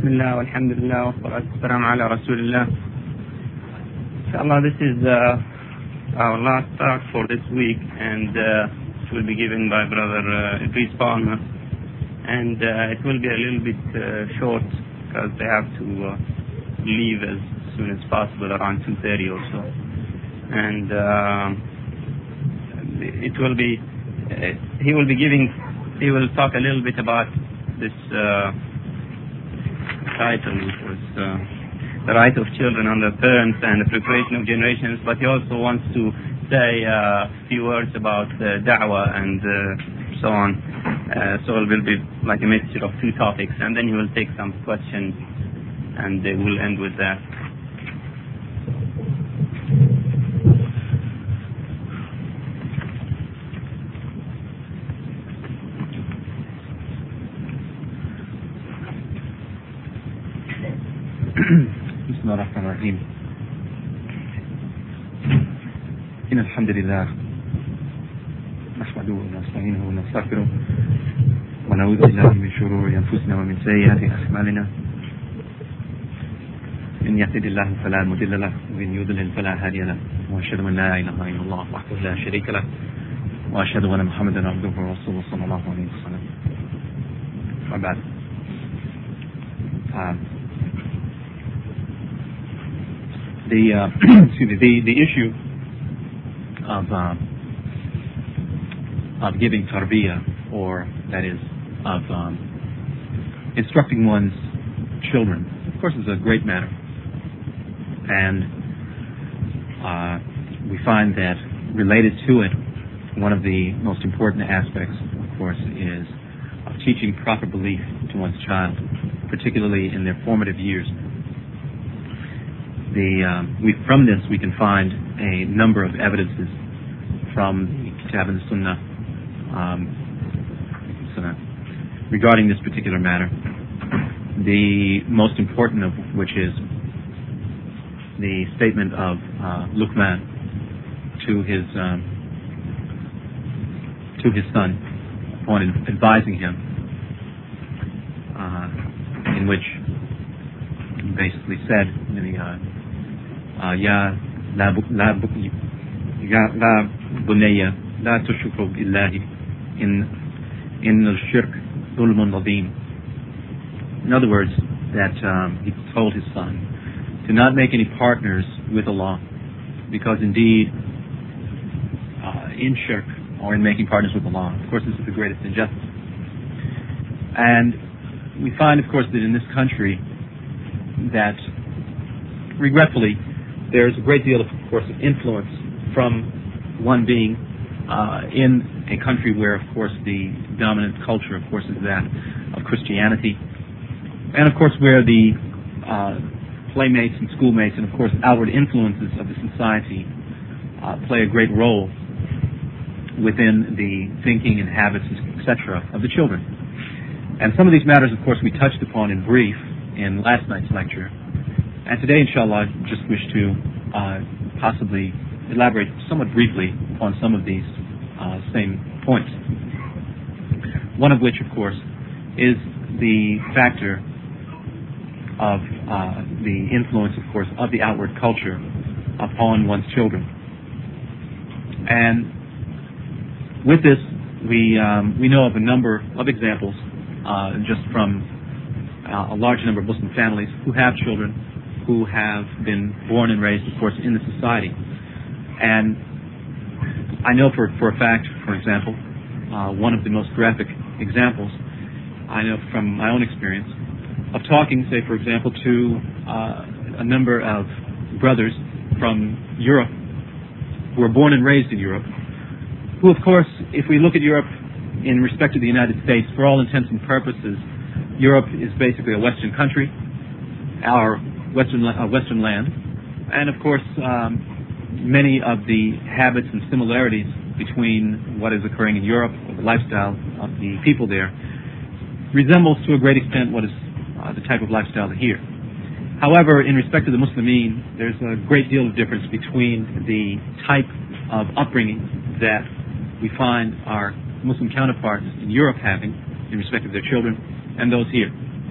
بسم الله والحمد لله والصلاة والسلام على رسول الله. Inshallah, this is our last talk for this week, and it will be given by Brother Idris Palmer, and it will be a little bit short because they have to leave as soon as possible around 2:30 or so, and it will be he will talk a little bit about this title, which was the right of children on their parents and the preparation of generations, but he also wants to say a few words about da'wah and so on. So it will be like a mixture of two topics, and then he will take some questions, and they will end with that. بسم الله الرحمن الرحيم. إن الحمد لله نحمده ونستعينه ونستغفره ونعوذ بالله من شرور أنفسنا ومن سيئات أعمالنا. إن يهد الله فلا مضل له وإن يضلل فلا هادي له، وأشهد أن لا إله إلا الله وحده لا شريك له، وأشهد أن محمدا عبده ورسوله صلى الله عليه وسلم. وبعد. The issue of giving tarbiyah, or that is of instructing one's children, of course, is a great matter, and we find that related to it, one of the most important aspects, of course, is of teaching proper belief to one's child, particularly in their formative years. From this we can find a number of evidences from the Kitab and Sunnah regarding this particular matter. The most important of which is the statement of Luqman to his son upon advising him, in which he basically said, يا لا بني لا تشرك بالله إن الشرك ظلم عظيم. In other words, that he told his son, do not make any partners with Allah, because indeed in shirk, or in making partners with Allah, of course, this is the greatest injustice. And we find, of course, that in this country that, regretfully, there's a great deal, of course, of influence from one being in a country where, of course, the dominant culture, of course, is that of Christianity, and, of course, where the playmates and schoolmates and, of course, outward influences of the society play a great role within the thinking and habits, etc., of the children. And some of these matters, of course, we touched upon in brief in last night's lecture. And today, inshallah, I just wish to possibly elaborate somewhat briefly on some of these same points. One of which, of course, is the factor of the influence, of course, of the outward culture upon one's children. And with this, we know of a number of examples, just from a large number of Muslim families who have children who have been born and raised, of course, in the society. And I know for a fact, for example, one of the most graphic examples I know from my own experience of talking, say, for example, to a number of brothers from Europe who were born and raised in Europe, who, of course, if we look at Europe in respect to the United States, for all intents and purposes, Europe is basically a Western country, our Western land, and of course many of the habits and similarities between what is occurring in Europe, the lifestyle of the people there, resembles to a great extent what is the type of lifestyle here. However, in respect to the Muslimin, there's a great deal of difference between the type of upbringing that we find our Muslim counterparts in Europe having in respect of their children and those here.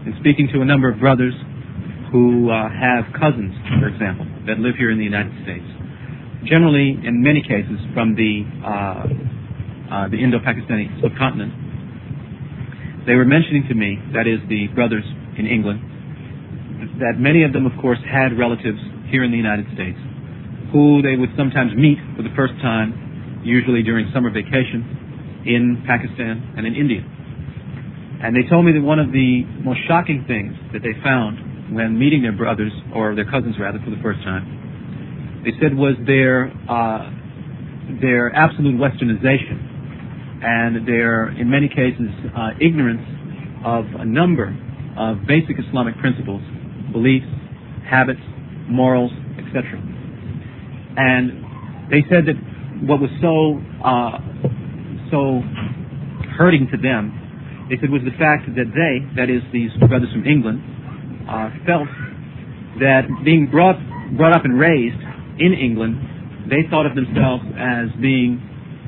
in speaking to a number of brothers who have cousins, for example, that live here in the United States. Generally, in many cases, from the Indo-Pakistani subcontinent, they were mentioning to me, that is, the brothers in England, that many of them, of course, had relatives here in the United States who they would sometimes meet for the first time, usually during summer vacation, in Pakistan and in India. And they told me that one of the most shocking things that they found when meeting their brothers, or their cousins rather, for the first time, they said was their absolute westernization and their, in many cases, ignorance of a number of basic Islamic principles, beliefs, habits, morals, etc. And they said that what was so hurting to them, they said, was the fact that they, that is these brothers from England, felt that being brought up and raised in England, they thought of themselves as being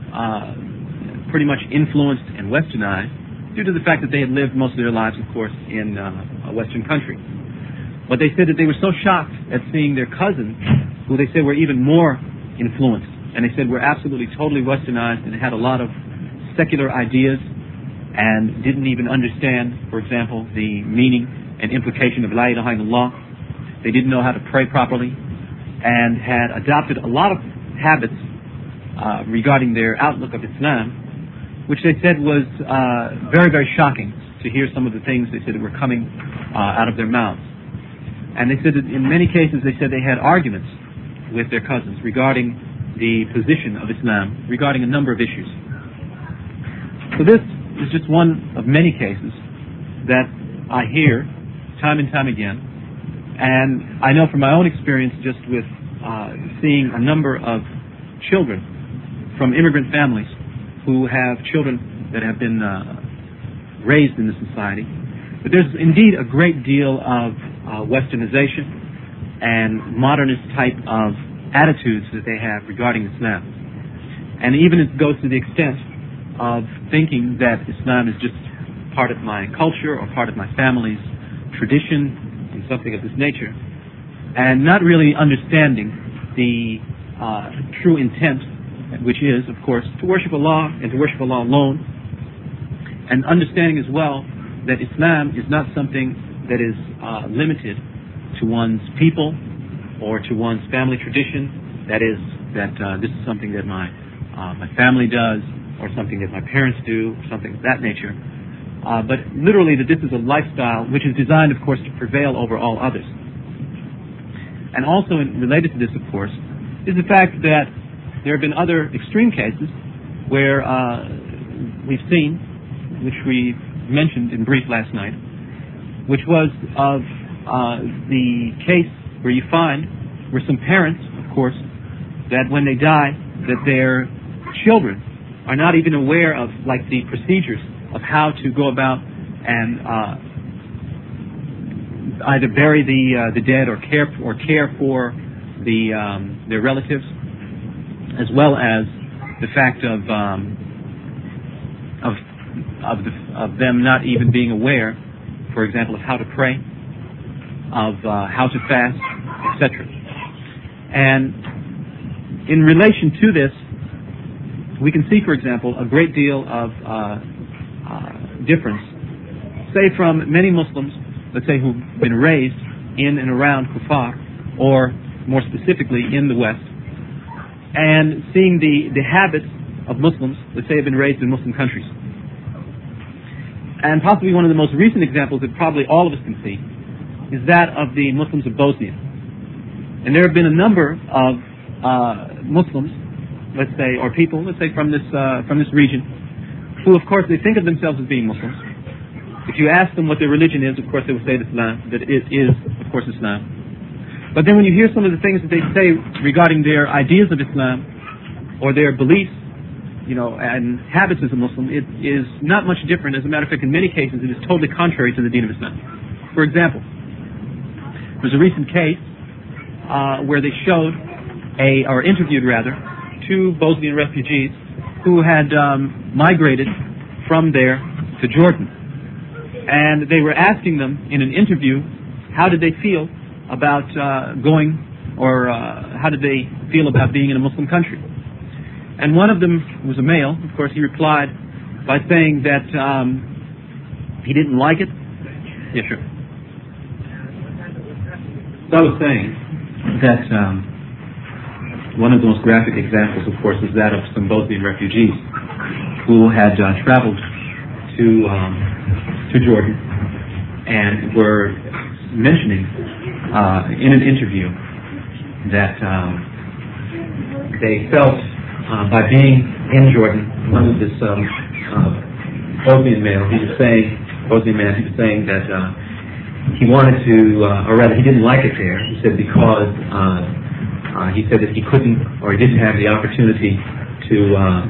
pretty much influenced and westernized due to the fact that they had lived most of their lives, of course, in a Western country. But they said that they were so shocked at seeing their cousins, who they said were even more influenced, and they said were absolutely totally westernized and had a lot of secular ideas and didn't even understand, for example, the meaning and implication of La ilaha illallah. They didn't know how to pray properly and had adopted a lot of habits regarding their outlook of Islam, which they said was very, very shocking to hear some of the things they said that were coming out of their mouths. And they said that in many cases they said they had arguments with their cousins regarding the position of Islam, regarding a number of issues. So this is just one of many cases that I hear time and time again. And I know from my own experience just with seeing a number of children from immigrant families who have children that have been raised in this society, that there's indeed a great deal of westernization and modernist type of attitudes that they have regarding Islam. And even it goes to the extent of thinking that Islam is just part of my culture or part of my family's tradition and something of this nature, and not really understanding the true intent, which is, of course, to worship Allah and to worship Allah alone, and understanding as well that Islam is not something that is limited to one's people or to one's family tradition. That is, that this is something that my family does, or something that my parents do, or something of that nature. But literally that this is a lifestyle which is designed, of course, to prevail over all others. And also related to this, of course, is the fact that there have been other extreme cases where we've seen, which we mentioned in brief last night, which was of the case where you find where some parents, of course, that when they die, that their children are not even aware of, like, the procedures of how to go about and either bury the dead or care for their relatives, as well as the fact of them not even being aware, for example, of how to pray, of how to fast, etc. And in relation to this, we can see, for example, a great deal of difference, say from many Muslims, let's say, who've been raised in and around Kufar, or more specifically in the West, and seeing the habits of Muslims, let's say, have been raised in Muslim countries. And possibly one of the most recent examples that probably all of us can see is that of the Muslims of Bosnia. And there have been a number of Muslims, let's say, or people, let's say, from this region, who, of course, they think of themselves as being Muslims. If you ask them what their religion is, of course, they will say that it is, of course, Islam. But then when you hear some of the things that they say regarding their ideas of Islam or their beliefs, and habits as a Muslim, it is not much different. As a matter of fact, in many cases, it is totally contrary to the deen of Islam. For example, there's a recent case where they showed or interviewed rather, two Bosnian refugees who had migrated from there to Jordan. and they were asking them in an interview how did they feel about going, or how did they feel about being in a Muslim country. And one of them, who was a male, of course, he replied by saying that he didn't like it. Yeah, sure. So I was saying that one of the most graphic examples, of course, is that of some Bosnian refugees who had traveled to Jordan and were mentioning in an interview that they felt by being in Jordan, one of this Bosnian male, he was saying that he wanted to, or rather he didn't like it there. He said because he said that he couldn't, or he didn't have the opportunity to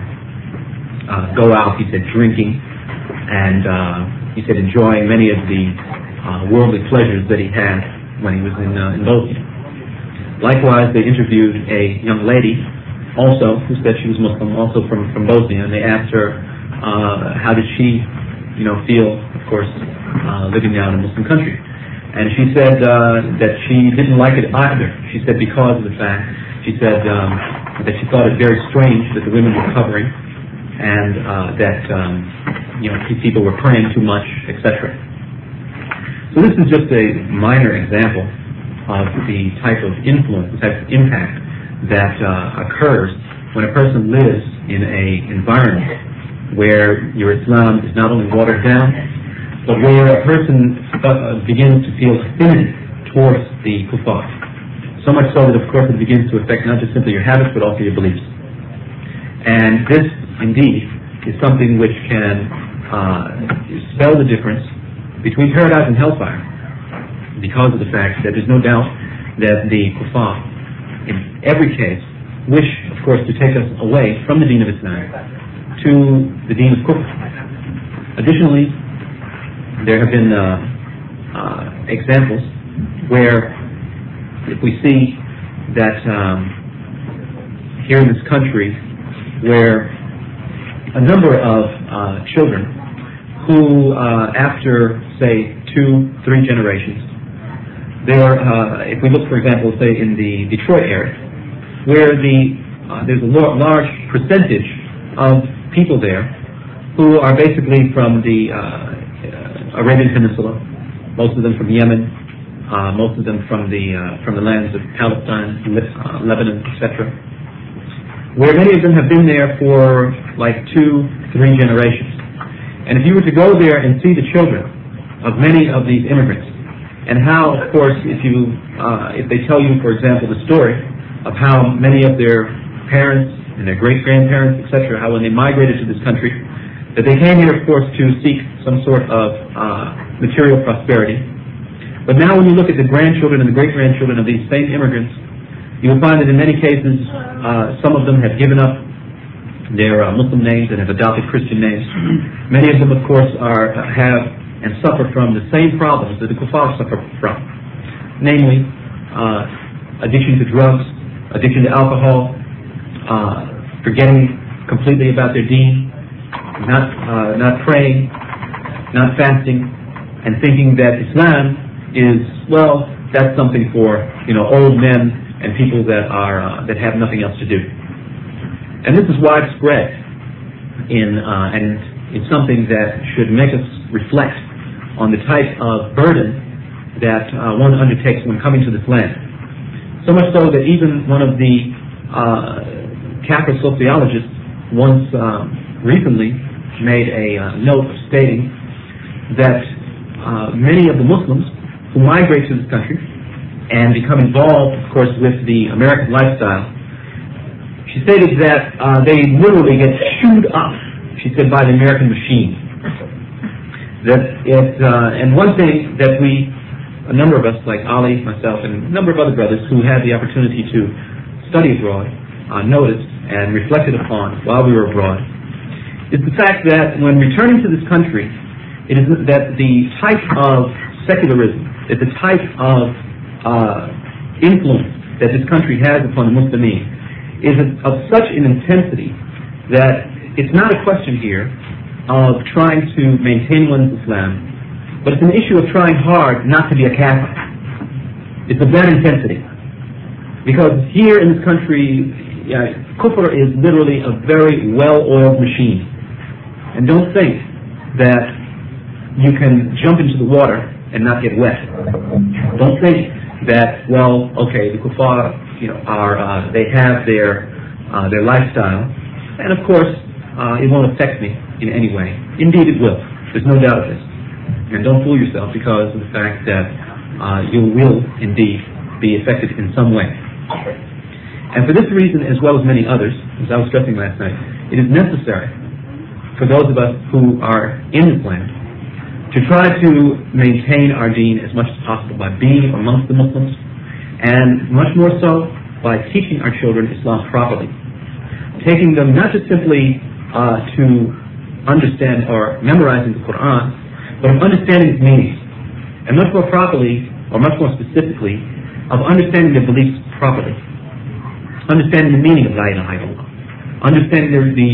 go out, he said, drinking, and he said enjoying many of the worldly pleasures that he had when he was in Bosnia. Likewise, they interviewed a young lady also who said she was Muslim, also from Bosnia, and they asked her how did she feel, of course, living now in a Muslim country. And she said that she didn't like it either. She said because of the fact, she said that she thought it very strange that the women were covering, and that people were praying too much, etc. So this is just a minor example of the type of influence, the type of impact that occurs when a person lives in an environment where your Islam is not only watered down, but where a person begins to feel affinity towards the kuffar. So much so that, of course, it begins to affect not just simply your habits, but also your beliefs. And this, indeed, is something which can spell the difference between paradise and hellfire, because of the fact that there's no doubt that the kuffar, in every case, wish, of course, to take us away from the deen of Islam to the deen of kufr. Additionally, there have been examples where, if we see that here in this country, where a number of children who, after, say, 2-3 generations, if we look, for example, say in the Detroit area, where there's a large percentage of people there who are basically from the Arabian Peninsula, most of them from Yemen, most of them from the lands of Palestine, Lebanon, etc., where many of them have been there for like 2-3 generations. And if you were to go there and see the children of many of these immigrants, and how, of course, if they tell you, for example, the story of how many of their parents and their great-grandparents, etc., how when they migrated to this country, that they came here, of course, to seek some sort of material prosperity. But now when you look at the grandchildren and the great-grandchildren of these same immigrants, you will find that in many cases, some of them have given up their Muslim names and have adopted Christian names. Many of them, of course, have and suffer from the same problems that the kuffar suffer from, namely addiction to drugs, addiction to alcohol, forgetting completely about their deen, not praying, not fasting, and thinking that Islam is, well, that's something for old men and people that have nothing else to do. And this is widespread and it's something that should make us reflect on the type of burden that one undertakes when coming to this land. So much so that even one of the Catholic sociologists once recently made a note stating that many of the Muslims who migrate to this country and become involved, of course, with the American lifestyle, she stated that they literally get chewed up, she said, by the American machine. And one thing that a number of us, like Ali, myself, and a number of other brothers who had the opportunity to study abroad, noticed and reflected upon while we were abroad, is the fact that when returning to this country, it is that the type of secularism, that the type of influence that this country has upon the Muslimin is of such an intensity that it's not a question here of trying to maintain one's Islam but it's an issue of trying hard not to be a Catholic. It's of that intensity. Because here in this country, kufr is literally a very well-oiled machine. And don't think that you can jump into the water and not get wet. Don't think that, well, okay, the kuffar, they have their lifestyle, and of course, it won't affect me in any way. Indeed, it will. There's no doubt of this. And don't fool yourself because of the fact that you will indeed be affected in some way. And for this reason, as well as many others, as I was stressing last night, it is necessary for those of us who are in this land to try to maintain our deen as much as possible by being amongst the Muslims, and much more so by teaching our children Islam properly, taking them not just simply to understand or memorizing the Quran, but of understanding its meanings, and much more properly, or much more specifically, of understanding their beliefs properly, understanding the meaning of La ilaha illallah, understanding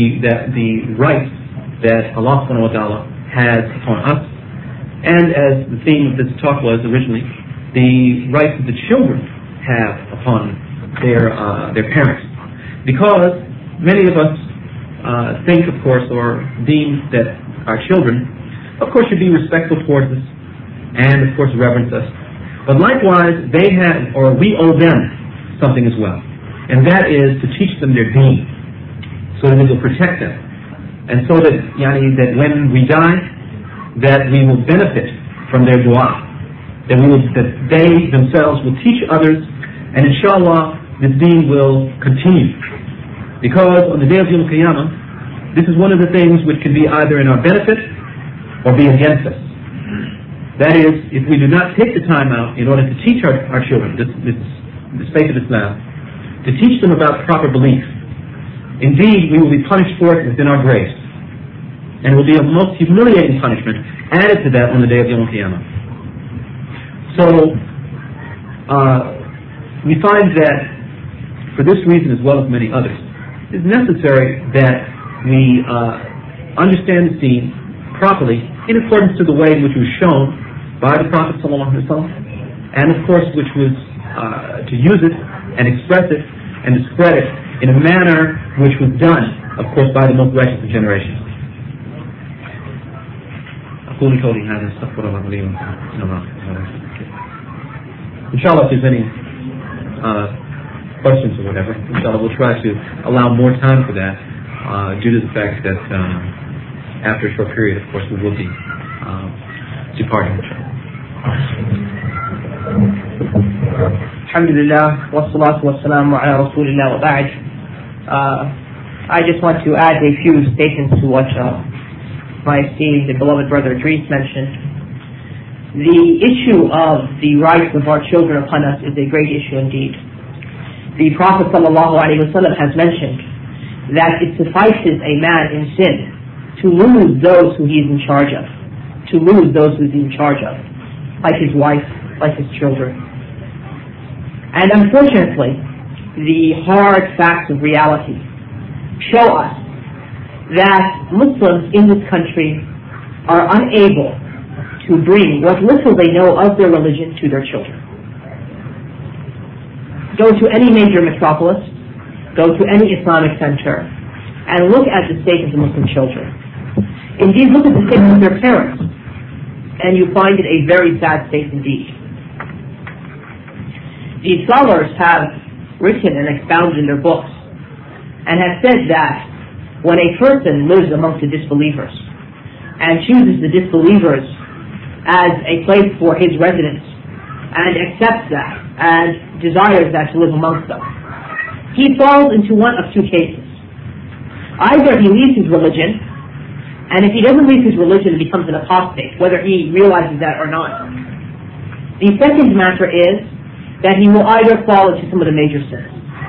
the rights that Allah subhanahu wa ta'ala has upon us, and as the theme of this talk was originally, the rights that the children have upon their parents. Because many of us think, of course, or deem that our children, of course, should be respectful towards us, and of course reverence us. But likewise, they have, or we owe them something as well, and that is to teach them their deen, so that it will protect them, and so that that when we die, that we will benefit from their dua, that they themselves will teach others, and inshallah this deen will continue. Because on the day of Yawm al-Qiyamah, this is one of the things which can be either in our benefit or be against us. That is, if we do not take the time out in order to teach our children this faith of Islam, to teach them about proper belief, indeed we will be punished for it within our graves. And it will be a most humiliating punishment added to that on the day of Yawm al-Qiyamah. So, we find that for this reason as well as many others, it is necessary that we understand the deen properly in accordance to the way in which it was shown by the Prophet ﷺ, and of course which was to use it and express it and to spread it in a manner which was done, of course, by the most righteous of generations. Inshallah, if there's any questions or whatever, inshallah we'll try to allow more time for that due to the fact that after a short period, of course, we will be departing. Alhamdulillah, wassalatu wassalamu ala rasulillah wa ba'd. I just want to add a few statements to what my esteemed and beloved brother Idris mentioned. The issue of the rights of our children upon us is a great issue indeed. The Prophet ﷺ has mentioned that it suffices a man in sin to lose those who he is in charge of, like his wife, like his children. And unfortunately, the hard facts of reality show us that Muslims in this country are unable to bring what little they know of their religion to their children. Go to any major metropolis, go to any Islamic center, and look at the state of the Muslim children. Indeed, look at the state of their parents, and you find it a very sad state indeed. The scholars have written and expounded in their books, and have said that when a person lives amongst the disbelievers, and chooses the disbelievers as a place for his residence, and accepts that, and desires that to live amongst them, he falls into one of two cases. Either he leaves his religion, and if he doesn't leave his religion, he becomes an apostate, whether he realizes that or not. The second matter is that he will either fall into some of the major sins.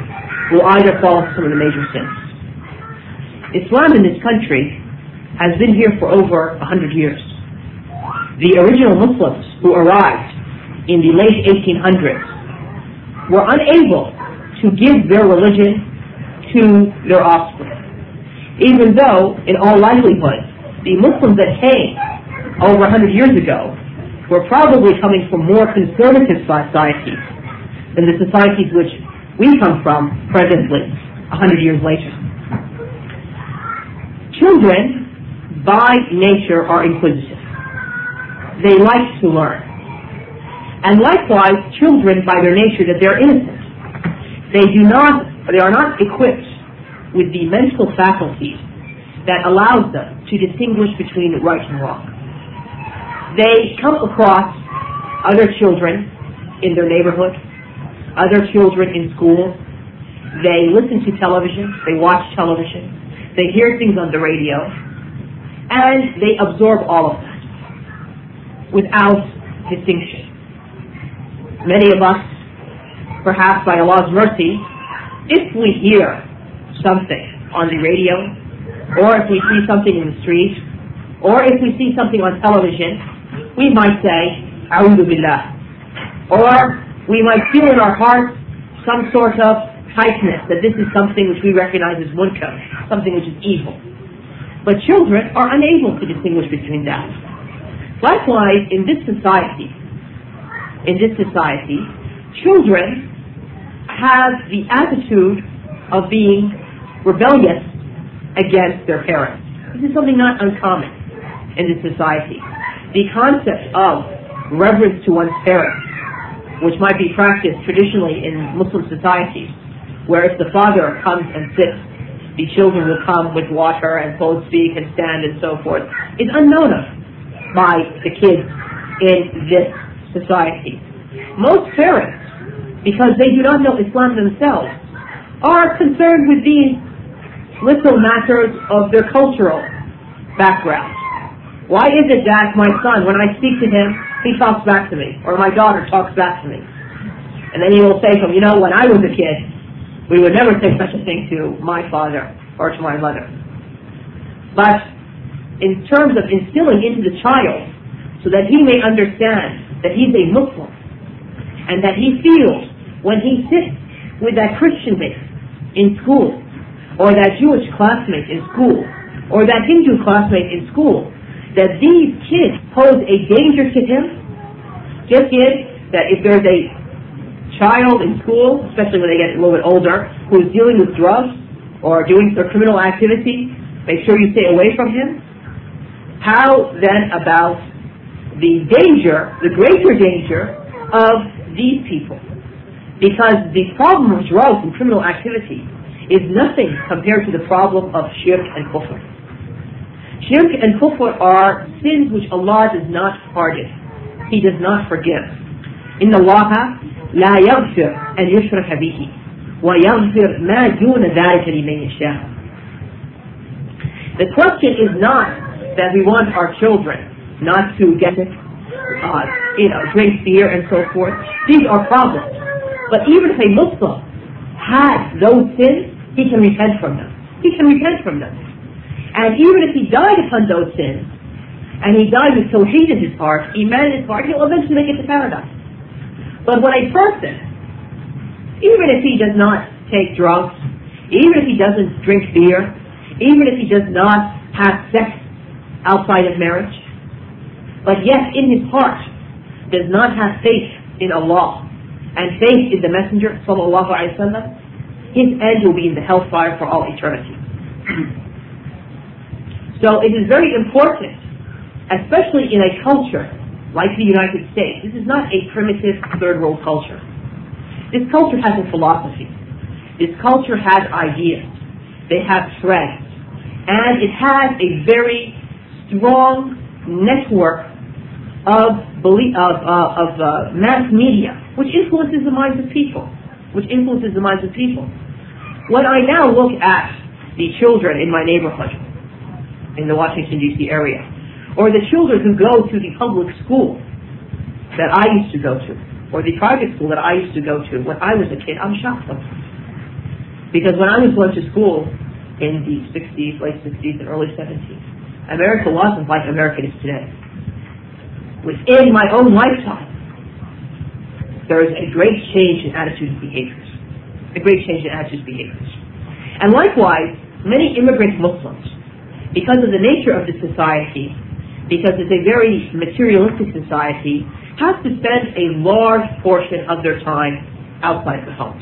Islam in this country has been here for over 100 years. The original Muslims who arrived in the late 1800s were unable to give their religion to their offspring, even though, in all likelihood, the Muslims that came over 100 years ago who are probably coming from more conservative societies than the societies which we come from presently, 100 years later. Children, by nature, are inquisitive. They like to learn. And likewise, children, by their nature, that they're innocent. They are not equipped with the mental faculties that allows them to distinguish between right and wrong. They come across other children in their neighborhood, other children in school. They listen to television, they watch television, they hear things on the radio, and they absorb all of that without distinction. Many of us, perhaps by Allah's mercy, if we hear something on the radio, or if we see something in the street, or if we see something on television, we might say, A'udhu Billah. Or we might feel in our heart some sort of tightness that this is something which we recognize as munkar, something which is evil. But children are unable to distinguish between that. Likewise, in this society, children have the attitude of being rebellious against their parents. This is something not uncommon in this society. The concept of reverence to one's parents, which might be practiced traditionally in Muslim societies, where if the father comes and sits, the children will come with water and so speak and stand and so forth, is unknown by the kids in this society. Most parents, because they do not know Islam themselves, are concerned with these little matters of their cultural background. Why is it that my son, when I speak to him, he talks back to me, or my daughter talks back to me? And then he will say to him, when I was a kid, we would never say such a thing to my father or to my mother. But in terms of instilling into the child, so that he may understand that he's a Muslim, and that he feels when he sits with that Christian mate in school, or that Jewish classmate in school, or that Hindu classmate in school, that these kids pose a danger to him, just in that if there's a child in school, especially when they get a little bit older, who is dealing with drugs or doing some criminal activity, make sure you stay away from him. How then about the danger, the greater danger of these people? Because the problem of drugs and criminal activity is nothing compared to the problem of shirk and kufr. Shirk and kufr are sins which Allah does not pardon. He does not forgive. Inna Allah la yaghfir an yushraka bihi wa yaghfir ma duna dhalika liman yasha. The question is not that we want our children not to get it, drink beer and so forth. These are problems. But even if a Muslim had those sins, he can repent from them. And even if he died upon those sins, and he died with tawheed in his heart, iman in his heart, he'll eventually make it to paradise. But when a person, even if he does not take drugs, even if he doesn't drink beer, even if he does not have sex outside of marriage, but yet in his heart does not have faith in Allah and faith in the Messenger sallallahu alaihi wasallam, his end will be in the hellfire for all eternity. So it is very important, especially in a culture like the United States. This is not a primitive third world culture. This culture has a philosophy. This culture has ideas. They have threads. And it has a very strong network of mass media, which influences the minds of people. When I now look at the children in my neighborhood, in the Washington, D.C. area, or the children who go to the public school that I used to go to, or the private school that I used to go to when I was a kid, I'm shocked sometimes. Because when I was going to school in the 60s, late 60s and early 70s, America wasn't like America is today. Within my own lifetime, there is a great change in attitudes and behaviors. And likewise, many immigrant Muslims, because of the nature of the society, because it's a very materialistic society, have to spend a large portion of their time outside of the home.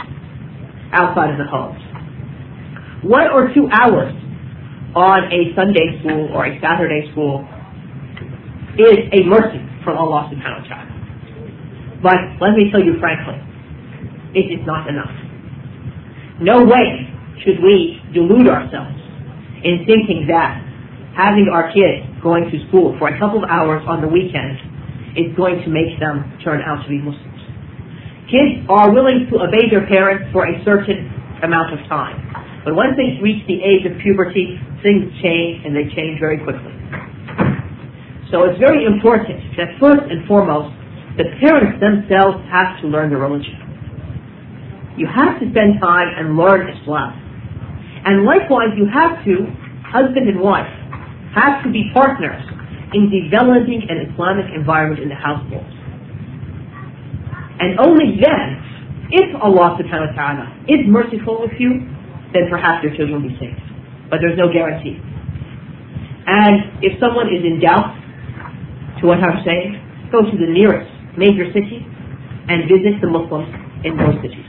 1 or 2 hours on a Sunday school or a Saturday school is a mercy from Allah subhanahu wa ta'ala. But let me tell you frankly, it is not enough. No way should we delude ourselves in thinking that having our kids going to school for a couple of hours on the weekend is going to make them turn out to be Muslims. Kids are willing to obey their parents for a certain amount of time. But once they reach the age of puberty, things change, and they change very quickly. So it's very important that first and foremost, the parents themselves have to learn the religion. You have to spend time and learn Islam. And likewise, you have to, husband and wife, have to be partners in developing an Islamic environment in the household. And only then, if Allah subhanahu wa ta'ala is merciful with you, then perhaps your children will be saved. But there's no guarantee. And if someone is in doubt to what I'm saying, go to the nearest major city and visit the Muslims in those cities.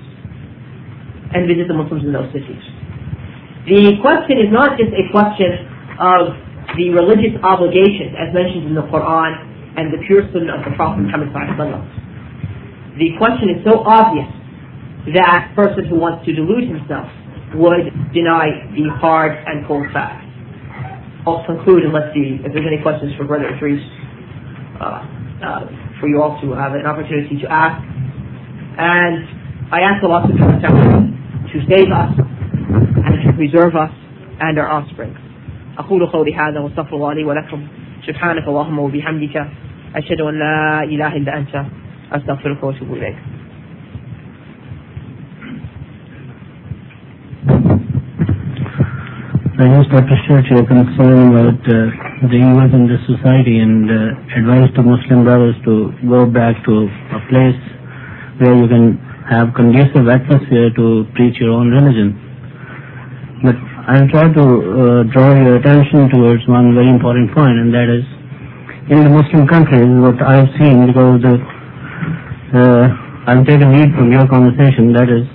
The question is not just a question of the religious obligations as mentioned in the Quran and the pure sunnah of the Prophet Muhammad sallallahu alaihi wasallam. The question is so obvious that a person who wants to delude himself would deny the hard and cold facts. I'll conclude and let's see if there's any questions for Brother Idris, for you all to have an opportunity to ask. And I ask Allah subhanahu wa ta'ala to save us and to preserve us and our offspring. أقول قولي هذا واستغفر الله لي ولكم سبحانك اللهم وبحمدك أشهد أن لا إله إلا أنت أستغفرك وأتوب إليك. I just appreciate your concern about the evils in this society and advise to Muslim brothers to go back to a place where you can have conducive atmosphere to preach your own religion. But I'll try to draw your attention towards one very important point, and that is in the Muslim countries, what I've seen, because I'll take a lead from your conversation, that is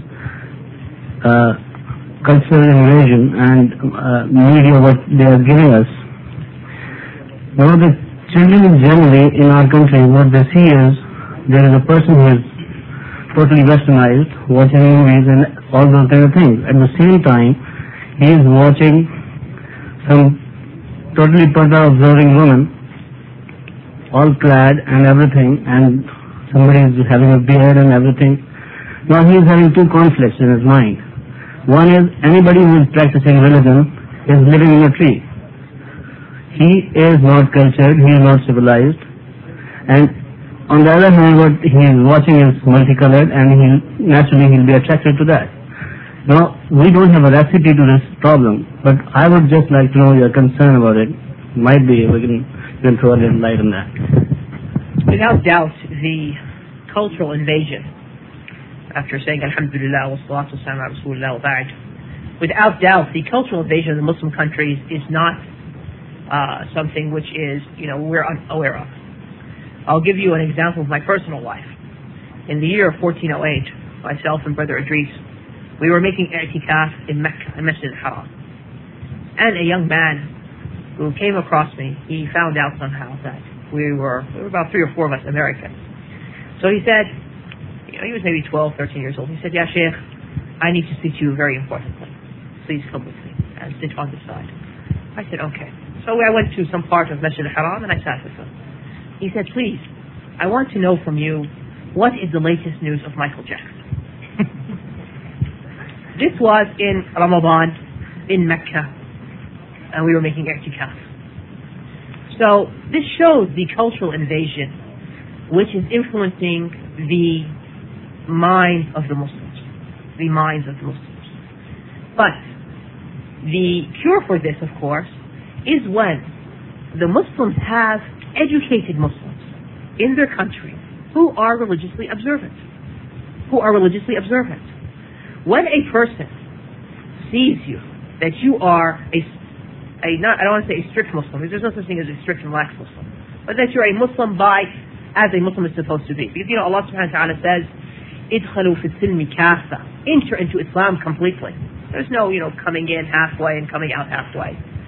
cultural invasion and media, what they are giving us. Now the children generally in our country, what they see is there is a person who is totally westernized, watching movies and all those kind of things. At the same time, he is watching some totally parda observing woman, all clad and everything, and somebody is having a beard and everything. Now he is having two conflicts in his mind. One is anybody who is practicing religion is living in a tree. He is not cultured, he is not civilized, and on the other hand, what he is watching is multicolored, and he'll be attracted to that. Now, we don't have a recipe to this problem, but I would just like to know your concern about it. Might be we can throw a little light on that. Without doubt, the cultural invasion, after saying Alhamdulillah wa salatu wa salam ala Rasulullah wa ba'd, without doubt, the cultural invasion of the Muslim countries is not something which is, we're unaware of. I'll give you an example of my personal life. In the year of 1408, myself and Brother Idris, we were making i'tikaf in Mecca, in Masjid al-Haram. And a young man who came across me, he found out somehow that we were about 3 or 4 of us Americans. So he said, he was maybe 12, 13 years old. He said, "Ya Sheikh, I need to speak to you very importantly. Please come with me and sit on the side." I said, "Okay." So I went to some part of Masjid al-Haram and I sat with him. He said, "Please, I want to know from you, what is the latest news of Michael Jackson?" This was in Ramadan, in Mecca, and we were making i'tikaf. So this shows the cultural invasion, which is influencing the minds of the Muslims. But the cure for this, of course, is when the Muslims have educated Muslims in their country who are religiously observant. When a person sees you, that you are I don't want to say a strict Muslim, because there's no such thing as a strict and lax Muslim, but that you're a Muslim as a Muslim is supposed to be. Because, Allah subhanahu wa ta'ala says, idkhalu fi silmi kafa, enter into Islam completely. There's no, coming in halfway and coming out halfway.